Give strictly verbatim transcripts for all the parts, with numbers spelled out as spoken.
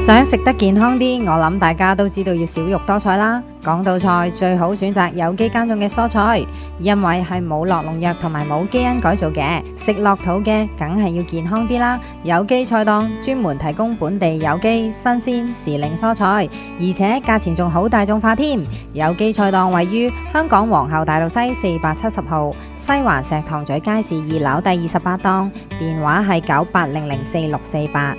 想食得健康啲，我諗大家都知道要少肉多菜啦。講到菜，最好選擇有機耕種嘅蔬菜，因為係冇落農藥同埋冇基因改造嘅，食落肚嘅梗係要健康啲啦。有機菜檔專門提供本地有機、新鮮、時令蔬菜，而且價錢仲好大眾化添。有機菜檔位於香港皇后大道西四百七十號，西環石塘咀街市二樓第二十八檔，電話係九八零零四六四八。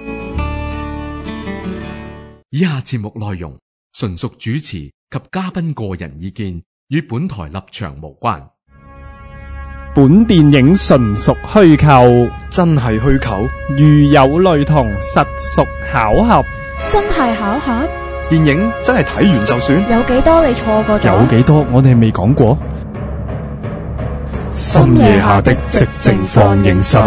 以下節目內容純屬主持及嘉賓個人意見，與本台立場無關。 本電影純屬虛構， 真係虛構？ 如有雷同，實屬巧合。 真係巧合？ 電影真係睇完就算？ 有幾多你錯過咗？ 有幾多我哋未講過？ 深夜下的寂靜放映室。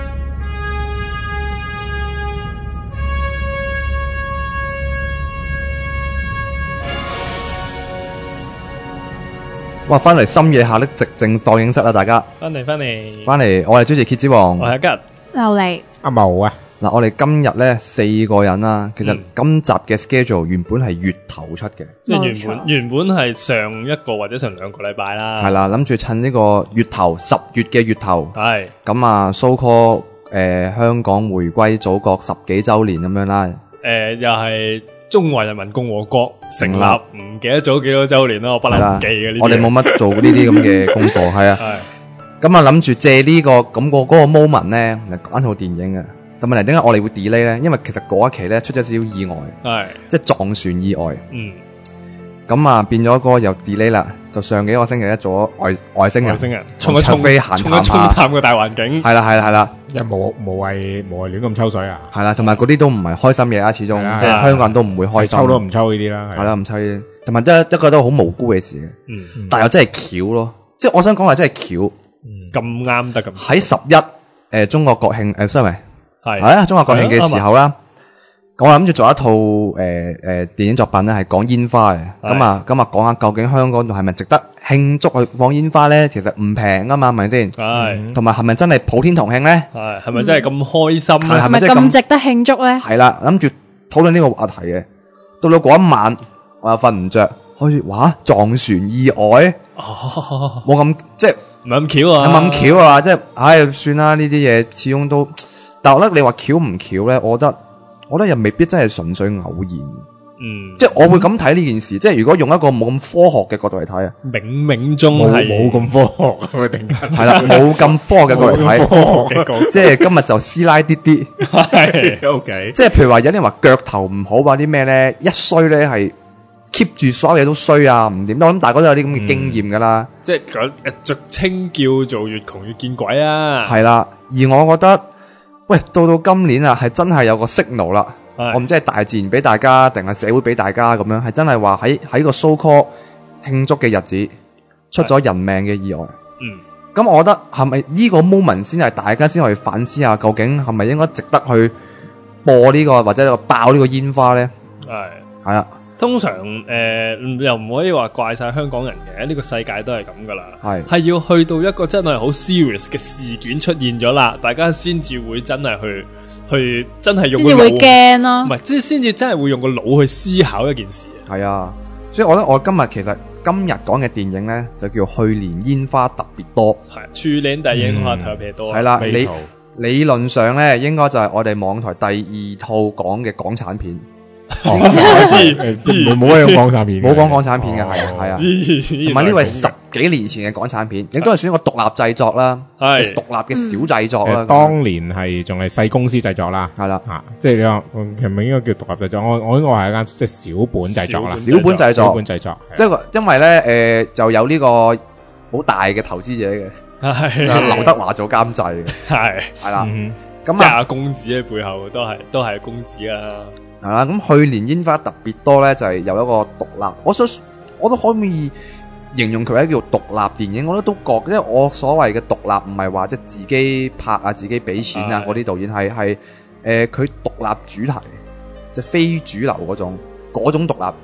哇！翻嚟深夜下的寂靜放映室啦，大家翻嚟翻嚟翻嚟，我係主持蠍子王， 我係吉劉嚟阿毛啊。 嗱，我哋今日咧四個人啦，其實嗯今集嘅 schedule 原本係月頭出嘅， 即係原本原本係上一個或者上兩個禮拜啦， 係啦，諗住趁呢個月頭十月嘅月頭， 係咁啊 so call 誒香港回歸祖國十幾週年咁樣啦， 誒又係中華人民共和國成立嗯唔記得咗幾多週年啦，我不係啦能記嘅呢啲嘢。 我哋冇乜做呢啲咁嘅功課，係啊， 係咁啊諗住借呢個咁個嗰個 moment 咧嚟講套電影嘅。但問題點解我哋會 delay 咧？因為其實嗰一期咧出咗少少意外， 係即係撞船意外。 嗯， 咁啊變咗嗰個又 delay 啦，就上幾個星期一做咗外外星人， 外星人從衝一衝飛閒衝一衝談下， 探個大環境， 係啦係啦係啦， 因為無無謂無謂亂咁抽水啊， 係啦，同埋嗰啲都唔係開心嘢啦，始終係啦即係香港人都唔會開心， 抽都唔抽呢啲啦， 係啦唔抽呢啲，同埋都一個都好無辜嘅事嘅， 嗯， 但係又真係巧咯，即係我想講係真係巧， 咁啱得咁喺十一誒中國國慶誒 sorry。 係係啊，中國國慶嘅時候啦，我諗住做一套誒誒電影作品咧，係講煙花嘅。咁啊，咁啊，講下究竟香港仲係咪值得慶祝去放煙花咧？其實唔平啊嘛，係咪先？ 係， 同埋係咪真係普天同慶咧？ 係係咪真係咁開心咧？ 係咪咁值得慶祝咧？ 係啦，諗住討論呢個話題嘅。到到嗰一晚，我又瞓唔着，開始哇撞船意外，冇咁即係唔係咁巧啊， 有冇咁巧啊？即係唉，算啦，呢啲嘢始終都。但係我覺得你話巧唔巧咧，我覺得我覺得又未必真係純粹偶然， 嗯， 即係我會咁睇呢件事。即係如果用一個冇咁科學嘅角度嚟睇啊， 冥冥中冇係冇咁科學佢突然間係啦，冇咁科學嘅角度嚟睇， 科學嘅講， 即係今日就師奶啲啲， 係 OK， 即係譬如話有啲人話腳頭唔好話啲咩咧，一衰咧係 keep 住所有嘢都衰啊，唔掂。我諗大家都有啲咁嘅經驗噶啦， 即係講誒俗稱叫做越窮越見鬼啊， 係啦。而我覺得。喂，到到今年啊，係真係有個 signal 啦。我唔知係大自然俾大家，定係社會俾大家咁樣，係真係話喺喺個 so call 慶祝嘅日子出咗人命嘅意外。 嗯， 咁我覺得係咪呢個 moment 先係大家先可以反思下，究竟係咪應該值得去播呢個或者爆呢個煙花咧？ 係係啦， 通常誒又唔可以話怪晒香港人嘅，呢個世界都係咁噶啦， 係係要去到一個真係好 serious 嘅事件出現咗啦，大家先至會真係去去真係用個腦， 先至會驚咯， 唔係即係先至真係會用個腦去思考一件事啊。 係啊，所以我覺得我今日其實今日講嘅電影咧就叫去年煙花特別多， 係去年的煙花特別多， 係啦，理美圖理論上咧應該就係我哋網台第二套講嘅港產片。 誒冇冇乜講港產片嘅， 冇講港產片嘅，係啊係啊， 同同埋呢位十幾年前嘅港產片，亦都係算一個獨立製作啦， 係獨立嘅小製作啦。 誒當年係仲係細公司製作啦， 係啦， 嚇，即係你話其實唔應該叫獨立製作，我我應該話係一間即係小本製作啦， 小本製作， 小本製作， 即係因為咧誒就有呢個好大嘅投資者嘅，就係劉德華做監製嘅， 係係啦， 嗯咁啊即係阿公子喺背後都係都係公子啊。 係啦，咁去年煙花特別多咧，就係有一個獨立，我想我都可唔可以形容佢係叫獨立電影，我都都覺，因為我所謂嘅獨立唔係話即係自己拍啊、自己俾錢啊嗰啲導演，係係誒佢獨立主題，即係非主流嗰種嗰種獨立，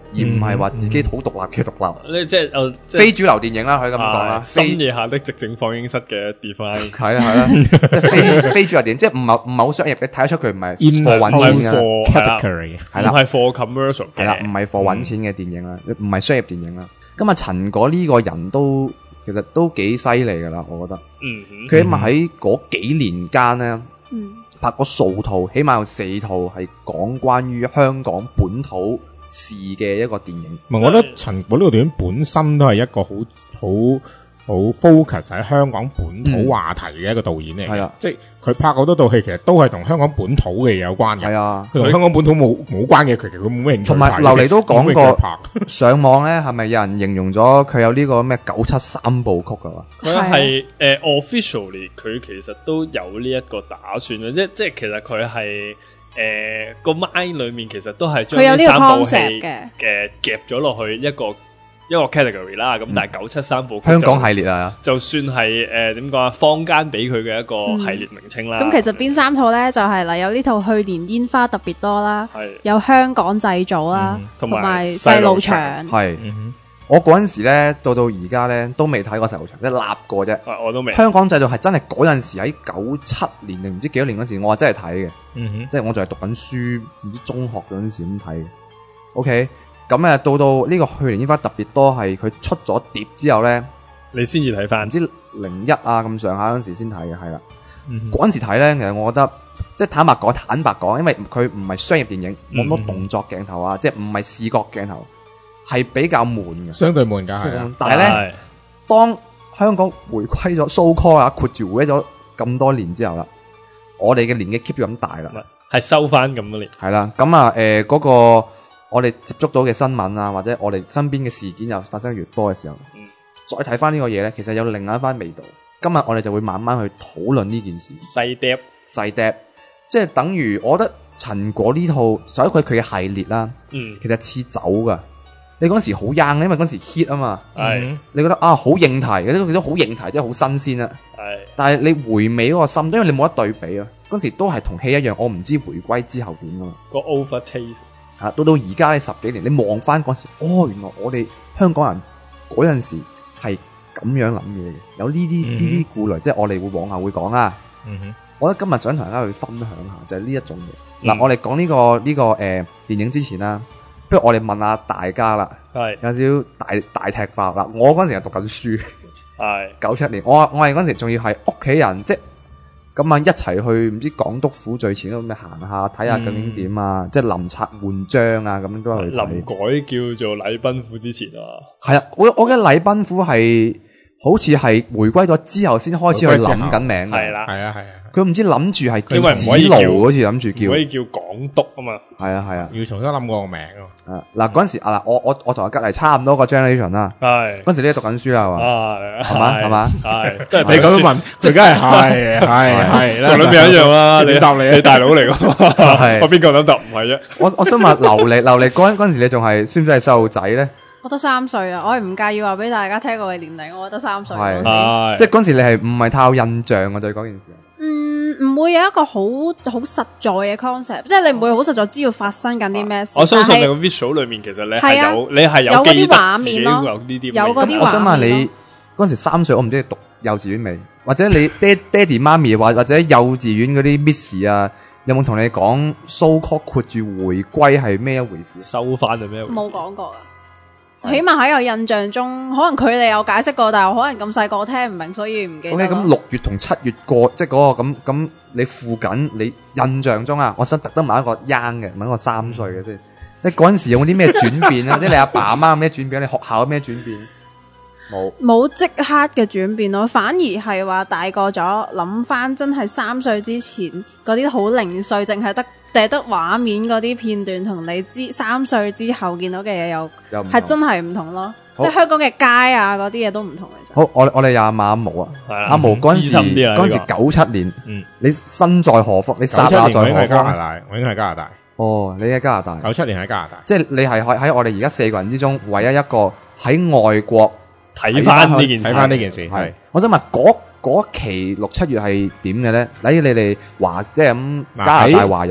而唔係話自己好獨立嘅獨立。 你即係誒，即係非主流電影啦，可以咁講啦。 係非深夜下的寂靜放映室嘅 define 係啦係啦，即係非非主流電影，即係唔係唔係好商業嘅，睇得出佢唔係 In 貨揾錢嘅， for- 係啦 category 係啦唔係 for commercial 嘅， 係啦，唔係貨揾錢嘅電影啦，唔係商業電影啦。咁啊，陳果呢個人都其實都幾犀利噶啦，我覺得。 嗯哼， 佢起碼喺嗰幾年間咧， 嗯， 拍過數套，起碼有四套係講關於香港本土事嘅一個電影。 唔係，我覺得陳果呢個電影本身都係一個好好好 focus 喺香港本土話題嘅一個導演嚟嘅。 係啊， 即係佢拍好多套戲，其實都係同香港本土嘅嘢有關嘅。 係啊， 佢同香港本土冇冇關嘅，其實佢冇咩興趣同埋睇嘅劉妮都講冇咩興趣過拍。 上網咧係咪有人形容咗佢有呢個咩九七三部曲噶嘛？ 佢係誒 officially 佢其實都有呢一個打算嘅，即即係其實佢係誒個 mind 裏面其實都係將佢有呢個三部戲 concept 嘅嘅夾咗落去一個一個 category 啦。咁但係九七三部曲香港就系列啊， 就算係誒點講啊，坊間俾佢嘅一個系列名稱啦。 咁其實邊三套咧就係嗱，有呢套去年煙花特別多啦， 係有香港製造啦， 同埋同埋細細路路祥祥。 係嗯我嗰陣時咧，到到而家咧都未睇過《細路祥》，即係立過啫。 啊我都未香港製造係真係嗰陣時喺九七年定唔知幾多年嗰時，我係真係睇嘅， 嗯哼， 即係我仲係讀緊書，唔知中學嗰陣時咁睇嘅。OK，咁誒到到呢個去年煙花特別多係佢出咗碟之後咧， 你先至睇翻唔知零一啊咁上下嗰陣時先睇嘅，係啦。 嗯嗰陣時睇咧，其實我覺得即係坦白講，坦白講，因為佢唔係商業電影，冇乜嗯動作鏡頭啊，即係唔係視覺鏡頭，係比較悶嘅。 相對悶㗎係啊。 但係咧，當香港回歸咗 so call 啊，括住回歸咗咁多年之後啦，我哋嘅年紀 keep 住咁大啦， 係收翻咁多年。 係啦，咁啊誒嗰個我哋接觸到嘅新聞啊，或者我哋身邊嘅事件又發生越多嘅時候， 嗯再睇翻呢個嘢咧，其實有另外一番味道。今日我哋就會慢慢去討論呢件事。 細碟細碟，即係等於我覺得陳果呢套，所以佢佢嘅系列啦， 嗯其實似酒噶。你嗰陣時好 young，因為嗰陣時 hit 啊嘛， 係你覺得啊好應題，嗰啲都好應題，即係好新鮮啊。 係但係你回味嗰個心，因為你冇得對比啊。嗰陣時都係同戲一樣，我唔知回歸之後點噶嘛。 個 over taste 啊，到到而家呢十幾年，你望翻嗰時，哦，原來我哋香港人嗰陣時係咁樣諗嘢嘅，有呢啲呢啲顧慮，即係我哋會往後會講啦。 嗯哼， 我覺得今日想同大家去分享下，就係呢一種嘢。嗱、 嗯我哋講呢個呢、個誒、呃、電影之前啦，不如我哋問下大家啦， 係有少少大大踢爆啦。我嗰陣時係讀緊書， 係九七年，我我係嗰陣時仲要係屋企人，即係咁啊一齊去唔知港督府最前嗰度咩行下睇下究竟點啊，即係臨拆換章啊咁樣都係去臨睇。 改叫做禮賓府之前啊， 係啊，我我嘅禮賓府係好似係回歸咗之後先開始去諗緊名嘅， 係啦， 係啊係啊， 佢唔知諗住係因為叫唔可以叫子路，好似諗住叫唔可，以叫港督啊嘛， 係啊係啊。 要重新諗過個名咯。 啊嗱嗰陣時啊嗱，我我我同阿吉麗差唔多個 generation 啦， 係嗰陣時你都讀緊書啦係嘛？ 啊， 係嘛係嘛係，都係你咁樣問，就梗係係係係啦， 同兩邊一樣啦，你你答你啊你大佬嚟噶嘛， 係我邊個諗答唔係啫？ 我我想問劉麗劉麗嗰陣嗰陣時你仲係算唔算係細路仔咧？ 我得三歲啊，我係唔介意話俾大家聽我嘅年齡，我得三歲。 係係即係嗰陣時你係唔係太有印象啊？對嗰件事， 嗯，唔會有一個好好實在嘅 concept，即係你唔會好實在知道發生緊啲咩事。 我相信你但係個 visual 裏面其實你係啊係有，你係有嗰啲記得畫自己面咯有呢啲有嗰啲我想問畫面你嗰陣時三歲，我唔知你讀幼稚園未，或者你爹爹哋媽咪或或者幼稚園嗰啲 miss 啊，有冇同你講 so called 括住回歸係咩一回事？ 收翻係咩回事？ 冇講過啊。起碼喺我印象中，可能佢哋有解釋過，但係我可能咁細個我聽唔明，所以唔記得 O 咯。 K，咁六月同七月過，即係嗰個咁咁，你附近你印象中啊，我想特登問一個 young 嘅，問一個三歲嘅先。你嗰陣時有冇啲咩轉變啊？即係你阿爸阿媽有咩轉變？你學校有咩轉變？冇。 冇即刻嘅轉變咯，反而係話大個咗，諗翻真係三歲之前嗰啲好零碎，淨係得淨係得畫面嗰啲片段，同你知三歲之後見到嘅嘢又又唔同係真係唔同咯。 好即係香港嘅街啊嗰啲嘢都唔同其實。 好，我我哋有阿馬阿毛啊， 係啦阿毛嗰陣時資深啲啊嗰陣時呢個九七年， 嗯， 你身在何方？你九七剎那在年我應該係加拿何方？ 大，我應該係加拿大。 哦，你喺加拿大， 九七年喺加拿大， 即係你係喺喺我哋而家四個人之中唯一一個喺外國。 睇翻呢件事， 睇翻呢件事係係， 我想問嗰嗰期六七月係點嘅咧？例如你哋華即係咁嗱加拿大華人，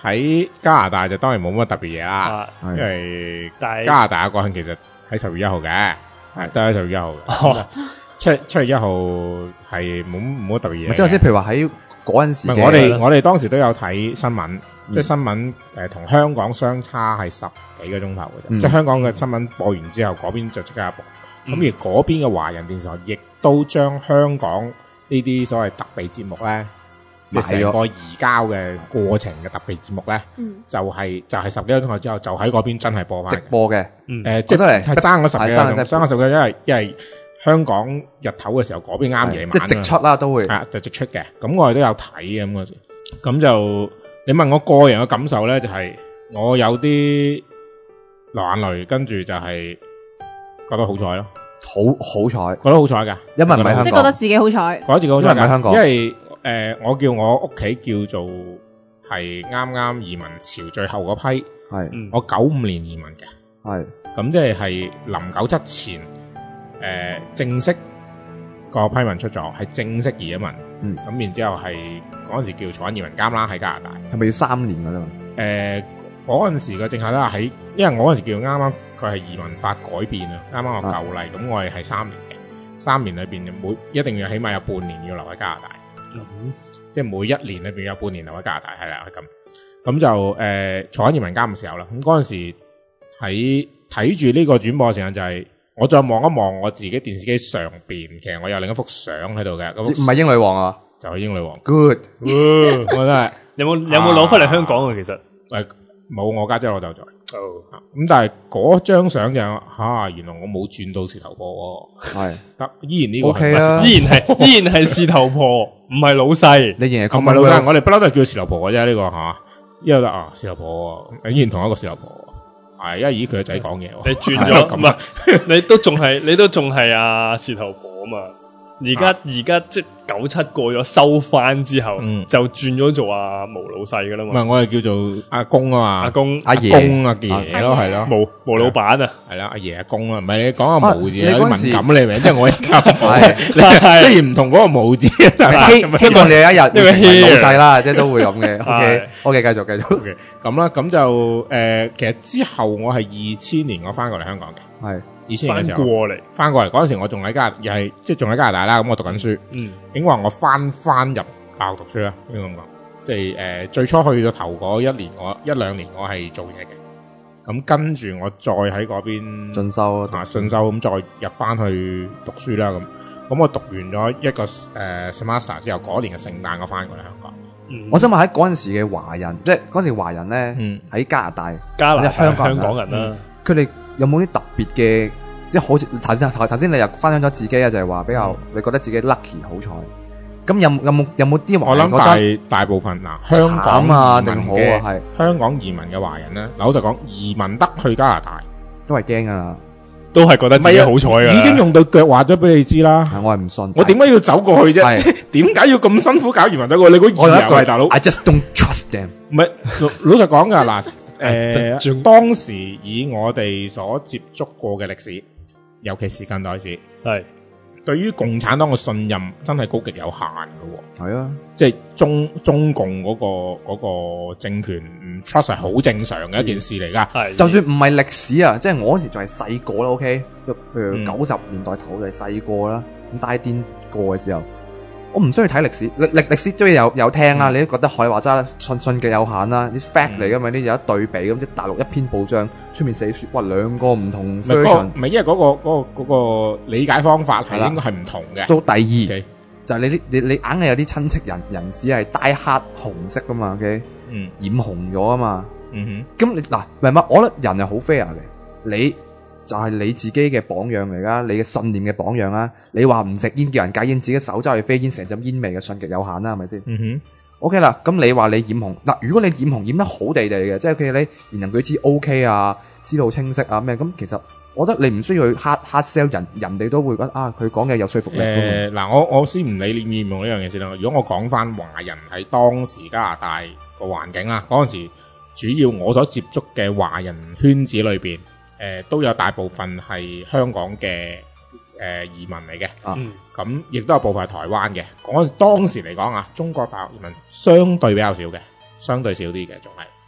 喺加拿大就當然冇乜特別嘢啦， 啊， 因為但係加拿大嘅國慶其實喺十月一號嘅，係都喺十月一號嘅。 哦七七月一號係冇冇乜特別嘢嘅。 即係先，譬如話喺嗰陣時嘅， 唔係我哋我哋當時都有睇新聞，即係新聞誒同香港相差係十幾個鐘頭嘅啫。 嗯即係香港嘅新聞播完之後，嗰邊就即刻播。咁嗯而嗰邊嘅華人電視台亦都將香港呢啲所謂特備節目咧，即係成個移交嘅過程嘅特備節目咧， 嗯， 就係就係十幾個鐘頭之後，就喺嗰邊真係播翻直。播嘅， 嗯誒，即真係係爭咗十幾個鐘， 係爭咗爭咗十幾個鐘，因為因為香港日頭嘅時候，嗰邊啱夜晚即係直出啦，都會啊，就直出嘅。咁我哋都有睇嘅咁嗰時，咁就你問我個人嘅感受咧，就係我有啲流眼淚，跟住就係覺得好彩咯， 好好彩， 覺得好彩㗎， 因為唔係香港即係覺得自己好彩。 覺得自己好彩㗎， 因為唔係香港因為誒，我叫我屋企叫做係啱啱移民潮最後嗰批， 係嗯我九五年移民嘅， 係咁即係係臨九七前。誒、呃，正式個批文出咗，係正式移咗民， 嗯咁然之後係嗰陣時叫坐緊移民監啦，喺加拿大。 係咪要三年㗎啫嘛？ 誒，嗰陣時嘅政策都係喺，因為我嗰陣時叫啱啱佢係移民法改變啊，啱啱個舊例，咁、我哋係三年嘅，三年裏邊每一定要起碼有半年要留喺加拿大， 嗯即係每一年裏邊有半年留喺加拿大，係啦，係咁，咁就誒、呃、坐緊移民監嘅時候啦，咁嗰陣時喺睇住呢個轉播嘅時間就係、是。我再望一望我自己電視機上邊，其實我有另一幅相喺度嘅，咁唔係英女王啊就係英女王。 ，good， 我真係有冇有冇攞翻嚟香港啊？其實誒冇，我家姐攞走咗。 哦， 咁但係嗰張相就吓，原來我冇轉到事頭婆喎， 係得依然呢個係 OK 啊依然係依然係事頭婆，唔係老細。 你仍然唔係老細，我哋不嬲都係叫事頭婆嘅啫，呢個吓，因為得啊事頭婆，依然同一個事頭婆。係，因為以佢個仔講嘢， 你轉咗唔係，你都仲係你都仲係阿事頭婆啊嘛。而家而家即係九七過咗收翻之後， 嗯就轉咗做阿毛老細噶啦嘛。 唔係我哋叫做阿公啊嘛， 阿公阿爺公阿爺咯，係咯。 毛毛老闆啊， 係啦，阿爺阿公啊，唔係你講阿毛字你有啲嗰陣時敏感你明？即係我而家係你雖然唔同嗰個毛字，但係希希望你有一日會成為老 here 細啦，即係都會咁嘅。OK 係 OK，繼續繼續， OK 咁啦，咁就誒，其實之後我係二千年我翻過嚟香港嘅， 係二千翻年嘅時候過嚟， 翻過嚟嗰陣時，我仲喺加又係即係仲喺加拿大啦，咁我讀緊書， 嗯， 應該話我翻翻入大學讀書啦，應該咁講，即係誒最初去到頭嗰一年，我一兩年我係做嘢嘅，咁跟住我再喺嗰邊進修啊進修，咁再入翻去讀書啦，咁咁我讀完咗一個誒、呃、semester 之後，嗰年嘅聖誕我翻過嚟香港， 嗯我想問喺嗰陣時嘅華人，即係嗰陣時華人咧嗯喺加拿大， 加拿大或者香港人香港人啦， 佢哋有冇啲特別嘅，即係好似頭先頭頭先你又分享咗自己啊，就係話比較你覺得自己 lucky 好彩。咁有有冇有冇啲華我人覺得諗大大部分嗱香港慘啊移民定好嘅啊？係香港移民嘅華人咧，嗱老實講，移民得去加拿大， 都係驚噶啦， 都係覺得自己好彩噶啦， 已經用對腳話咗俾你知啦。 係我係唔信。 我點解要走過去啫？ 係點解要咁辛苦搞移民走過去？你估我有一句移民係大佬？ I just don't trust them。 唔係老老實講噶嗱， 係誒當時以我哋所接觸過嘅歷史，尤其是近代史， 係對於共產黨嘅信任真係高極有限嘅喎。 係啊， 即係中中共嗰、個嗰、個政權唔 trust 係好正常嘅一件事嚟噶。 係， 就算唔係歷史啊，即係我嗰時仲係細個啦，OK，譬如嗯九十年代頭就係細個啦，咁大癲過嘅時候，我唔需要睇歷史，歷歷歷史都有有聽啦， 嗯你都覺得可以話齋啦，信信嘅有限啦，啲 fact 嚟噶嘛，啲有一對比咁，即係大陸一篇報章出面寫書，哇兩個唔同唔係嗰個 version， 唔係因為嗰、個嗰、個嗰、個理解方法係係啦應該係唔同嘅。 到第二 OK 就係你啲你你硬係有啲親戚人人士係 die hard 紅色噶嘛，OK， 嗯染紅咗啊嘛。 嗯咁你嗱，明白？我覺得人係好 fair 嘅，你就係你自己嘅榜樣嚟噶，你嘅信念嘅榜樣啊！你話唔食煙叫人戒煙，自己手揸住飛煙，成陣煙味嘅，信極有限啦，係咪先哼嗯哼 ？OK 啦，咁你話你染紅嗱，如果你染紅染得好地地嘅，即係佢你言行舉止 OK 啊，思路清晰啊咩，咁其實我覺得你唔需要去 hard hard sell 人，人哋都會覺得啊，佢講嘅有說服力㗎嘛。 誒嗱，我我先唔理你染唔染紅呢樣嘢先啦。如果我講翻華人喺當時加拿大個環境啦，嗰陣時主要我所接觸嘅華人圈子裏邊，誒、呃、都有大部分係香港嘅誒、呃、移民嚟嘅。 啊嗯咁亦都有部分係台灣嘅。講當時嚟講啊，中國大陸移民相對比較少嘅，相對少啲嘅，仲係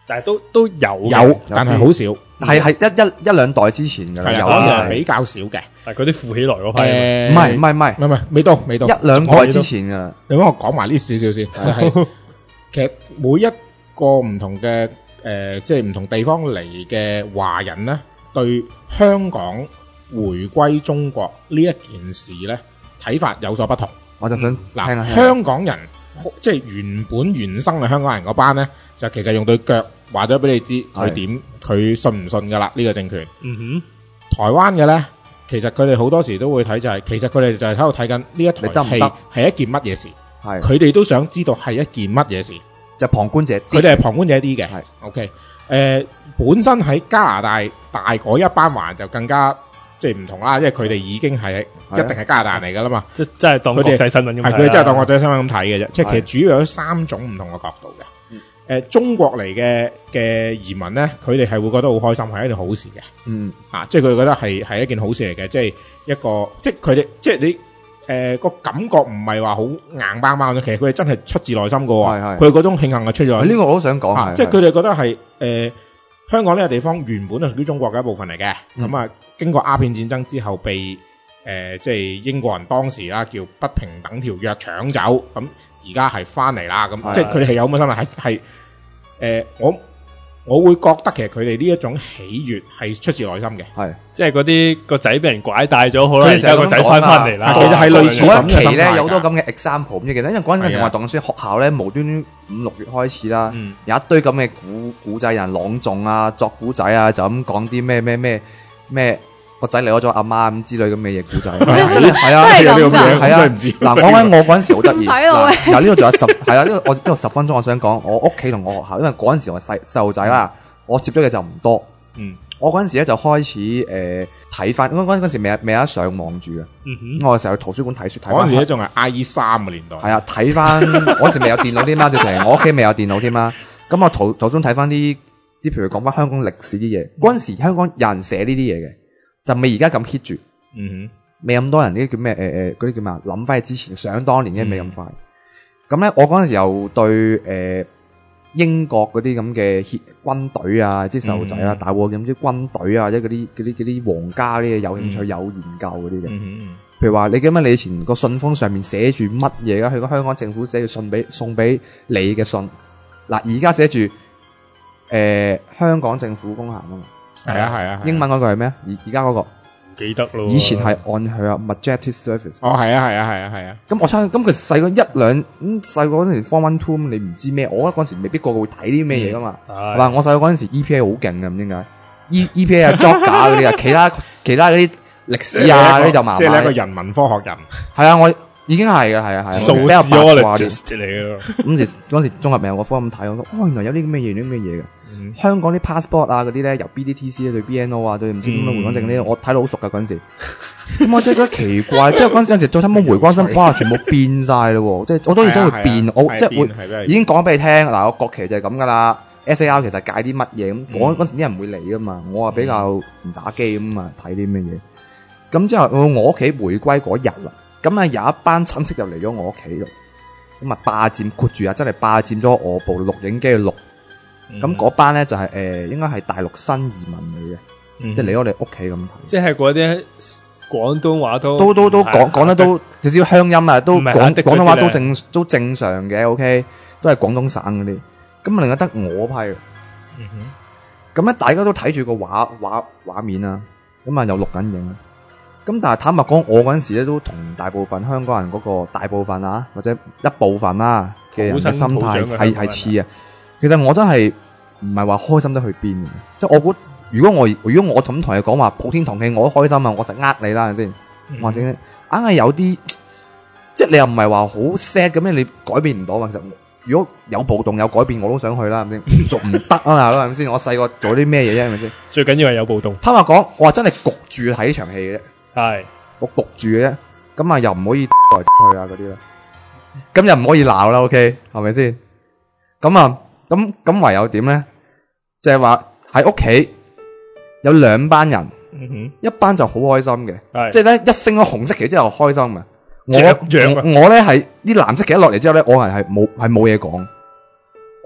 但係都都有嘅有，但係好少， 係係一一一兩代之前㗎啦，有係啊， 啲係可能比較少嘅。 係嗰啲富起來嗰批。 誒， 唔係唔係唔係唔係唔係，未到未到， 一兩代之前㗎啦。 你幫我講埋呢少少先，就係其實每一個唔同嘅誒，即係唔同地方嚟嘅華人咧，對香港回歸中國呢一件事咧，睇法有所不同。 我就想聽嗱， 下香港人即係原本原生嘅香港人嗰班咧，就其實用對腳話咗俾你知佢點，佢信唔信噶啦呢個政權。 嗯台灣嘅咧，其實佢哋好多時都會睇就係、其實佢哋就係喺度睇緊呢一你台戲得唔得係一件乜嘢事， 係佢哋都想知道係一件乜嘢事。 就旁觀者， 佢哋係旁觀者啲嘅， 係 OK。誒，本身喺加拿大大嗰一班華人就更加即係唔同啦，因為佢哋已經係一定係加拿大人嚟噶啦嘛， 哼，即真係當國際新聞咁睇啦。 係佢哋真係當國際新聞咁睇嘅啫。即係係其實主要有三種唔同嘅角度嘅。誒，中國嚟嘅嘅移民咧，佢哋係會覺得好開心，係一件好事嘅。 嗯啊，即係佢哋覺得係係一件好事嚟嘅，即係一個即係佢哋即係你。誒個、呃、感覺唔係話好硬邦邦，其實佢哋真係出自內心噶喎。 係係佢哋嗰種慶幸係出自內心。 呢個我都想講， 啊、 係即係佢哋覺得係誒、呃、香港呢個地方原本係屬於中國嘅一部分嚟嘅。咁、 嗯、 啊，經過鴉片戰爭之後被誒、呃、即係英國人當時啦叫不平等條約搶走，咁而家係翻嚟啦。咁係即係佢哋係有咁嘅心態，係係誒我。我會覺得其實佢哋呢一種喜悅係出自內心嘅， 係即係嗰啲個仔俾人拐帶咗，好啦， 佢哋而家個仔翻翻嚟啦。 其實係類似嗰一期咧咁嘅心態㗎有好多咁嘅 example 唔知記得，因為嗰陣時係啊我係讀緊書，學校咧無端端五六月開始啦， 嗯有一堆咁嘅古古仔人朗誦啊、作古仔啊，就咁講啲咩咩咩咩個仔離開咗阿媽咁之類咁嘅嘢古仔，係啊， 真係咁㗎係啊， 真係唔知嗱，講緊我嗰陣時好得意， 唔使咯嗱，嗱呢度仲有十係啊，呢度我呢度十分鐘，我想講我屋企同我學校，因為嗰陣時我細細路仔啦。我接觸嘅就唔多， 嗯， 我嗰陣時咧就開始誒睇翻，嗰嗰嗰陣時未有未有得上網住嘅， 嗯我成日去圖書館睇書睇翻嗰陣時咧，仲係 I E 三嘅年代， 係啊，睇翻嗰時未有電腦添啦，直情我屋企未有電腦添啦，咁我圖圖書館睇翻啲啲，譬如講翻香港歷史啲嘢，嗰陣時香港有人寫呢啲嘢嘅，就未而家咁 hit 住， 嗯未咁多人呢啲叫咩誒誒嗰啲叫咩啊？諗翻起之前想當年嘅未咁快，咁咧我嗰陣時又對誒。呃英國嗰啲咁嘅協軍隊啊，即係細路仔啦，大鑊咁啲軍隊啊，即係嗰啲嗰啲嗰啲皇家啲嘢有興趣、有研究嗰啲嘅。 嗯嗯譬如話，你記唔記得你以前個信封上面寫住乜嘢噶？佢個香港政府寫住信俾送俾你嘅信。嗱，而家寫住誒香港政府公函啊嘛。 係啊係啊， 英文嗰個係咩啊？而而家嗰個記得咯。 以前係 on her majestic service。 哦係啊係啊係啊係啊， 咁我猜，咁佢細個一兩咁細個嗰陣時 form one two，你唔知咩？我覺得嗰陣時未必個個會睇啲咩嘢噶嘛。係嘛？我細個嗰陣時 E P A 好勁嘅，唔知點解 E E P A 啊 job 架嗰啲啊，其他其他嗰啲歷史啊嗰啲就麻麻。 即係你一個人文科學人， 係啊，我已經係嘅，係啊係啊， 數比較八卦啲。 嚟嘅。 咁時嗰陣時綜合名有個科咁睇，我覺得哦原來有啲咁嘅嘢，啲咁嘅嘢嘅。香港啲 passport 啊嗰啲咧，由 B D T C 對 B N O 啊對唔知點樣回港證嗰啲，我睇到好熟噶嗰陣時。咁我真係覺得奇怪，即係嗰陣時有時再睇翻回光心，哇全部變晒咯，即係我當然真會變，我即係會已經講俾你聽，嗱個國旗就係咁噶啦 ，S A R 其實解啲乜嘢咁，嗰嗰陣時啲人唔會嚟噶嘛，我啊比較唔打機咁啊睇啲咩嘢。咁之後我屋企回歸嗰日啦，咁啊有一班親戚就嚟咗我屋企度，咁啊霸佔括住啊，真係霸佔咗我部錄影機去錄。咁嗰班咧就係誒應該係大陸新移民嚟嘅，即係嚟我哋屋企咁睇。 即係嗰啲廣東話都都都都講講得都少少鄉音啊，都廣廣東話都正都正常嘅 ，OK，都係廣東省嗰啲。咁另外得我批，咁咧大家都睇住個畫畫畫面啊，咁啊又錄緊影。咁但係坦白講，我嗰陣時咧都同大部分香港人嗰個大部分啊，或者一部分啦嘅人嘅心態係係似啊。其實我真係唔係話開心得去邊嘅，即係我估如果我如果我咁同你講話普天同慶，我都開心啊，我實呃你啦，係咪先？或者硬係有啲，即係你又唔係話好 sad 咁樣，你改變唔到啊。其實如果有暴動有改變，我都想去啦，係咪先？做唔得啊，係咪先？我細個做啲咩嘢啫，係咪先？ 最緊要係有暴動。 坦白講，我話真係焗住睇呢場戲嘅啫， 係我焗住嘅啫。咁啊又唔可以來去啊嗰啲啦，咁又唔可以鬧啦 ，OK 係咪先？咁啊。咁咁唯有點咧？就係話喺屋企有兩班人， 嗯哼， 一班就好開心嘅，即係咧一升咗紅色旗之後開心嘅。我我咧係啲藍色旗一落嚟之後咧，我係係冇係冇嘢講，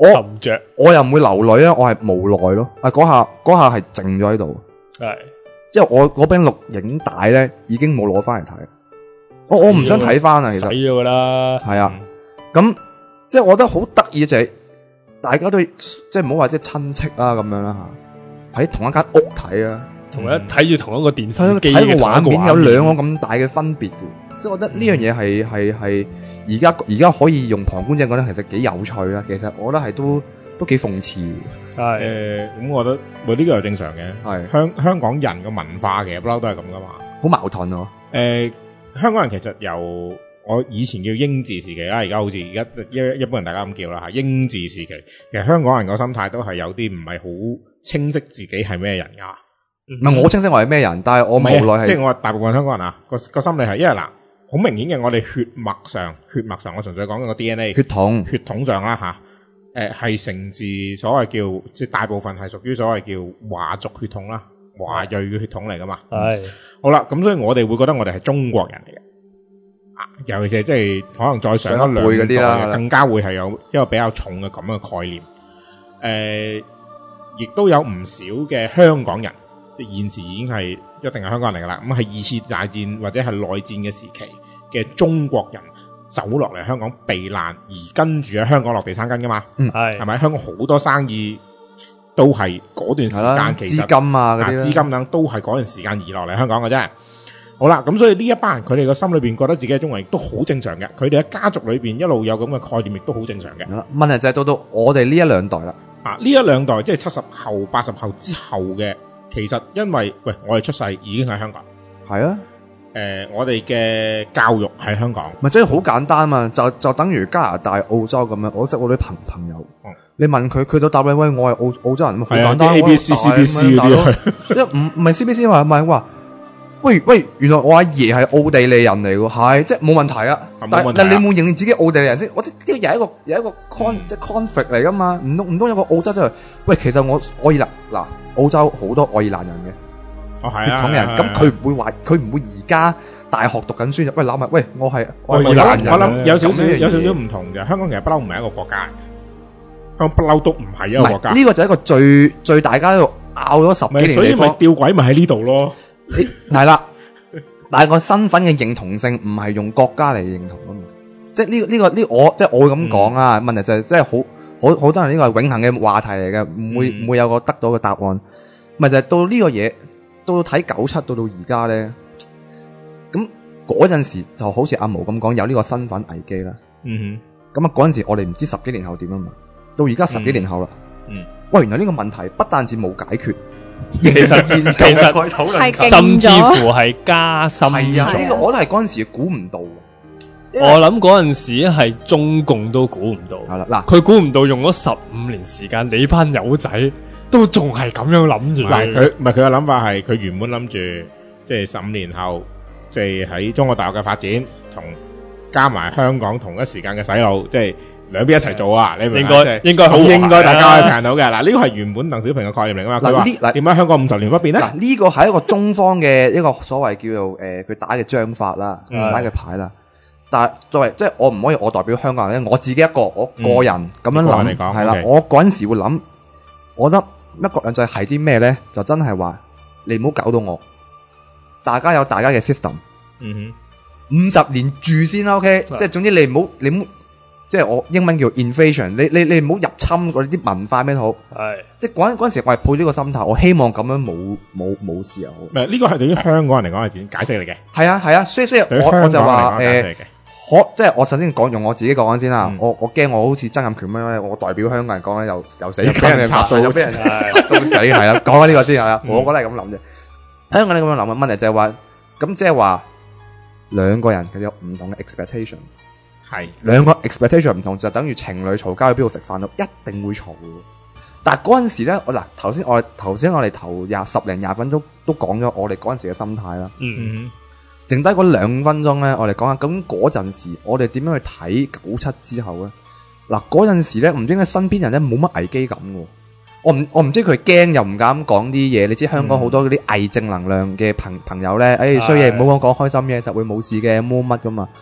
我沉着， 我又唔會流淚啊，我係無奈咯。啊，嗰下嗰下係靜咗喺度， 係即係我嗰柄錄影帶咧已經冇攞翻嚟睇。我我唔想睇翻啊，其洗實咗噶啦， 係啊。咁即係我覺得好得意就係大家都即係唔好話即係親戚啦咁樣啦吓，喺同一間屋睇啊， 同一睇住同一個電視睇機睇個畫嘅面有兩個咁大嘅分別嘅，所以我覺得呢樣嘢係係係而家而家可以用旁觀者講得其實幾有趣啦。其實我覺得係都都幾諷刺嘅。 係誒，咁我覺得喂呢個係正常嘅。 係香香港人嘅文化其實不嬲都係咁噶嘛。 好矛盾啊！ 誒，香港人其實由我以前叫英治時期啦，而家好似而家一一般人大家咁叫啦吓，英治時期，其實香港人個心態都係有啲唔係好清晰自己係咩人噶。 唔係我清晰我係咩人，但係我無奈係即係我話大部分香港人啊個個心理係，因為嗱好明顯嘅，我哋血脈上血脈上，我純粹講緊個 D N A 血統血統上啦吓，誒係承自所謂叫即係大部分係屬於所謂叫華族血統啦，華裔嘅血統嚟噶嘛。 係好啦，咁所以我哋會覺得我哋係中國人嚟嘅。尤其是即係可能再上一兩輩嗰啲啦， 更加會係有一個比較重嘅咁嘅概念。誒、呃，亦都有唔少嘅香港人，即係現時已經係一定係香港人嚟噶啦。咁係二次大戰或者係內戰嘅時期嘅中國人走落嚟香港避難，而跟住喺香港落地生根噶嘛。 嗯， 係係咪？香港好多生意都係嗰段時間其實資金啊嗰啲資金等都係嗰段時間移落嚟香港嘅啫。好啦，咁所以呢一班人佢哋個心裏邊覺得自己係中國人，亦都好正常嘅。佢哋喺家族裏邊一路有咁嘅概念，亦都好正常嘅。 問題就係到到我哋呢一兩代啦。 啊，呢一兩代即係七十後、八十後之後嘅，其實因為喂我哋出世已經喺香港， 係啊， 誒、呃、我哋嘅教育喺香港， 咪即係好簡單嘛，就就等於加拿大、澳洲咁樣。我識我啲朋朋友， 嗯、 你問佢，佢就答你喂，我係澳澳洲人，好簡單。 啲 A B C C B C 嗰啲， 一唔唔係 C B C 話唔係話。喂喂，原來我阿爺係奧地利人嚟喎，係即係冇問題啊。但係你冇認認自己奧地利人先，我即係呢個又係一個又係一個 con、嗯、即係 conflict 嚟噶嘛？唔通唔通有個澳洲就係喂，其實我愛爾蘭嗱，澳洲好多愛爾蘭人嘅， 哦係血統人，咁佢唔會話佢唔會而家大學讀緊書就喂諗下，喂我係愛爾我蘭人， 我諗有少少有少少唔同嘅。香港其實不嬲唔係一個國家，香港不嬲都唔係一個國家。 呢個就係一個最最大家喺度拗咗十幾年嘅地方， 所以咪吊詭咪喺呢度咯。 係啦。但係個身份嘅認同性唔係用國家嚟認同啊嘛，即係呢個呢個呢我即係我會咁講啊。問題就係即係好好好多人呢個係永恆嘅話題嚟嘅，唔會唔會有個得到嘅答案。咪就係到呢個嘢，到睇九七到到而家咧，咁嗰陣時就好似阿毛咁講，有呢個身份危機啦。 嗯哼，咁啊嗰陣時我哋唔知十幾年後點啊嘛，到而家十幾年後啦。 嗯， 喂，原來呢個問題不但止冇解決。 其實其實係甚至乎係加深咗。 係啊，呢個我都係嗰陣時估唔到。 我諗嗰陣時係中共都估唔到。 係啦，嗱， 佢估唔到用咗十五年時間，你班友仔都仲係咁樣諗住。 嗱，佢唔係佢嘅諗法係佢原本諗住，即係十五年後，即係喺中國大陸嘅發展，同加埋香港同一時間嘅洗腦，即係。兩邊一齊做啊！你明唔明？應該應該好，應該大家可以平到嘅。嗱，呢個係原本鄧小平嘅概念嚟噶嘛？佢話點解香港五十年不變咧？ 嗱，呢個係一個中方嘅一個所謂叫做誒，佢、呃、打嘅章法啦，打嘅牌啦。但係作為即係我唔可以我代表香港人咧，我自己一個我個人咁樣諗係啦。我嗰陣時會諗，我覺得一國兩制係啲咩咧？就真係話你唔好搞到我，大家有大家嘅 system。 嗯哼，五十年住先啦 ，OK， 即係總之你唔好你唔好。即係我英文叫 inflation， 你你你唔好入侵嗰啲文化咩好，係即係嗰陣嗰陣時我係抱呢個心態，我希望咁樣冇冇冇事又好。 唔係呢個係對於香港人嚟講係點解釋嚟嘅？ 係啊係啊，所以所以我我就話誒，可即係我首先講用我自己講先啦。嗯、我我驚我好似曾蔭權咁樣，我代表香港人講咧又又死，又俾人插到，又俾人到死係啦。講翻呢個先係啦，我覺得係咁諗啫。香港你咁樣諗嘅問題就係話，咁即係話兩個人佢有唔同嘅 expectation。係兩個 expectation 唔同，就等於情侶嘈交去邊度食飯咯，一定會嘈。但係嗰陣時咧，我嗱頭先我頭先我哋頭廿十零廿分鐘都講咗我哋嗰陣時嘅心態啦。嗯嗯，剩低嗰兩分鐘咧，我哋講下咁嗰陣時我哋點樣去睇九七之後咧？嗱嗰陣時咧，唔知點解身邊人咧冇乜危機感嘅。我唔我唔知佢驚又唔敢講啲嘢。你知香港好多嗰啲偽正能量嘅朋朋友咧，誒衰嘢唔好講講開心嘢，實會冇事嘅，冇乜噶嘛。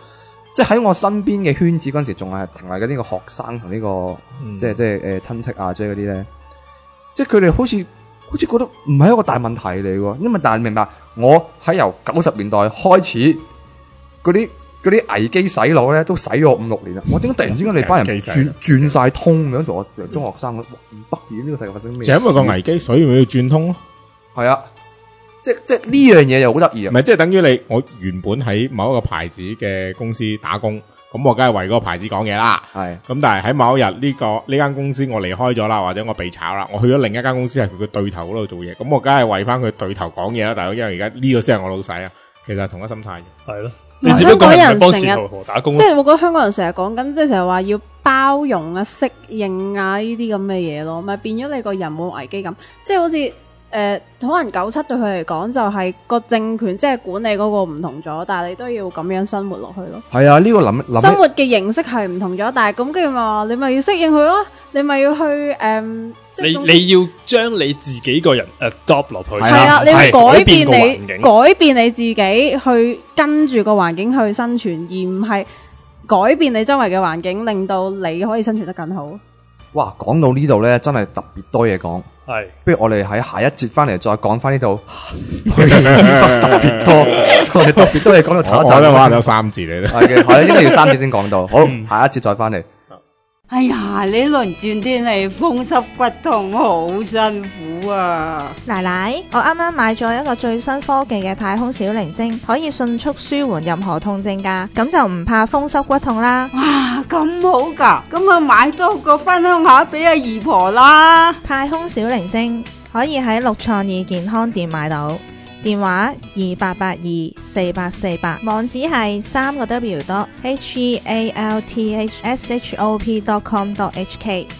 即係喺我身邊嘅圈子嗰陣時，仲係停留緊呢個學生同呢、這個、 嗯、 即係即係誒親戚啊，即係嗰啲咧，即係佢哋好似好似覺得唔係一個大問題嚟喎，因為但係明白我喺由九十年代開始嗰啲嗰啲危機洗腦咧，都洗咗五六年啦。我點解突然之間你班人轉轉晒通咁？做我中學生，唔得嘅，呢個世界發生咩？ 就因為個危機，所以咪要轉通咯。 係啊，即即呢樣嘢又好得意啊！ 唔係即係等於你，我原本喺某一個牌子嘅公司打工，咁我梗係為嗰個牌子講嘢啦。係咁，但係喺某一日呢個呢間公司我離開咗啦，或者我被炒啦，我去咗另一間公司係佢嘅對頭嗰度做嘢，咁我梗係為翻佢對頭講嘢啦。大佬，因為而家呢個先係我老細啊，其實係同一心態嘅。係咯。你只不過係幫時候打工， 即係我覺得香港人成日講緊，即係成日話要包容啊、適應啊呢啲咁嘅嘢咯，咪變咗你個人冇危機感，即係好似誒、呃，可能九七對佢嚟講就係個政權即係管理嗰個唔同咗，但係你都要咁樣生活落去咯。 係啊，呢、這個諗諗生活嘅形式係唔同咗，但係咁跟住咪話你咪要適應佢咯，你咪要去誒。呃你你要將你自己個人 adopt 落去， 係啊，你要改變你改， 改變你自己去跟住個環境去生存，而唔係改變你周圍嘅環境，令到你可以生存得更好。 哇，講到呢度咧，真係特別多嘢講。係，不如我哋喺下一節翻嚟再講翻呢度，特別多，我哋特別多嘢講到頭一集。 我都話有三節嚟咧， 係嘅，係應該要三節先講到。好，下一節再翻嚟。 哎呀，呢輪轉天氣風濕骨痛，好辛苦啊！ 奶奶，我啱啱買咗一個最新科技嘅太空小靈精，可以迅速舒緩任何痛症噶，咁就唔怕風濕骨痛啦。 哇，咁好噶，咁啊買多個分享下俾阿姨婆啦。 太空小靈精可以喺六創意健康店買到。電話二八八二四八四八，網址係三個 W dot H E A L T H S H O P dot com dot H K。